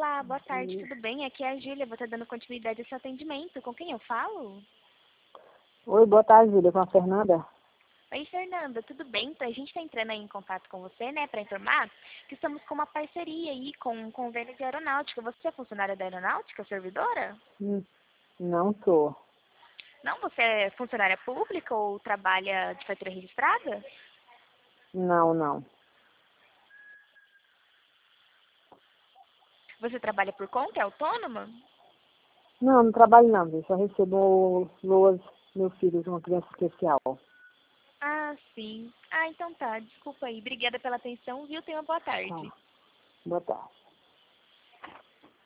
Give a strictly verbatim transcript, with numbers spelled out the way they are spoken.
Olá, boa tarde, tudo bem? Aqui é a Júlia, vou estar dando continuidade ao seu atendimento. Com quem eu falo? Oi, boa tarde, Júlia, com a Fernanda. Oi, Fernanda, tudo bem? Então, a gente está entrando aí em contato com você, né, para informar que estamos com uma parceria aí com um convênio de aeronáutica. Você é funcionária da aeronáutica, servidora? Hum, não tô. Não, você é funcionária pública ou trabalha de carteira registrada? Não, não. Você trabalha por conta, é autônoma? Não, não trabalho não, eu só recebo Loas, meu filho, de uma criança especial. Ah, sim. Ah, então tá, desculpa aí. Obrigada pela atenção, viu? Tenha uma boa Tá, tarde. boa tarde.